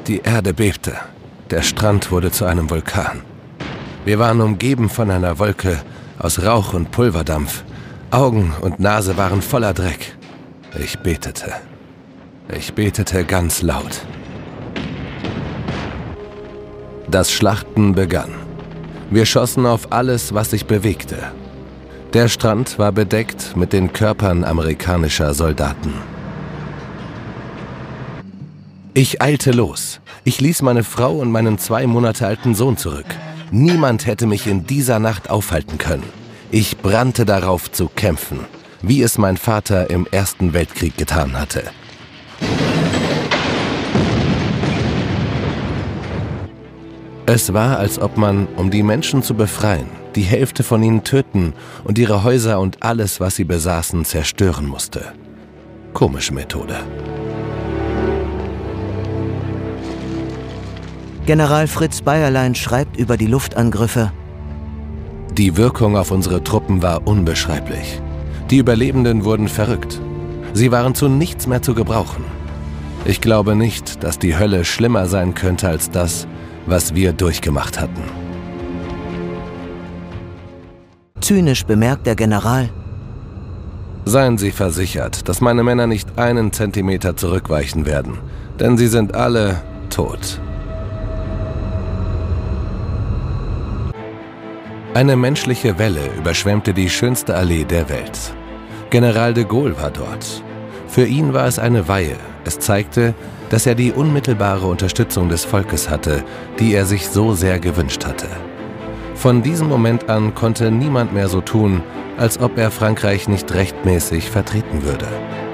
Die Erde bebte. Der Strand wurde zu einem Vulkan. Wir waren umgeben von einer Wolke aus Rauch und Pulverdampf. Augen und Nase waren voller Dreck. Ich betete. Ich betete ganz laut. Das Schlachten begann. Wir schossen auf alles, was sich bewegte. Der Strand war bedeckt mit den Körpern amerikanischer Soldaten. Ich eilte los. Ich ließ meine Frau und meinen 2 Monate alten Sohn zurück. Niemand hätte mich in dieser Nacht aufhalten können. Ich brannte darauf zu kämpfen, wie es mein Vater im Ersten Weltkrieg getan hatte. Es war, als ob man, um die Menschen zu befreien, die Hälfte von ihnen töten und ihre Häuser und alles, was sie besaßen, zerstören musste. Komische Methode. General Fritz Bayerlein schreibt über die Luftangriffe: Die Wirkung auf unsere Truppen war unbeschreiblich. Die Überlebenden wurden verrückt. Sie waren zu nichts mehr zu gebrauchen. Ich glaube nicht, dass die Hölle schlimmer sein könnte als das, was wir durchgemacht hatten. Zynisch bemerkt der General: Seien Sie versichert, dass meine Männer nicht einen Zentimeter zurückweichen werden, denn sie sind alle tot. Eine menschliche Welle überschwemmte die schönste Allee der Welt. General de Gaulle war dort. Für ihn war es eine Weihe. Es zeigte, dass er die unmittelbare Unterstützung des Volkes hatte, die er sich so sehr gewünscht hatte. Von diesem Moment an konnte niemand mehr so tun, als ob er Frankreich nicht rechtmäßig vertreten würde.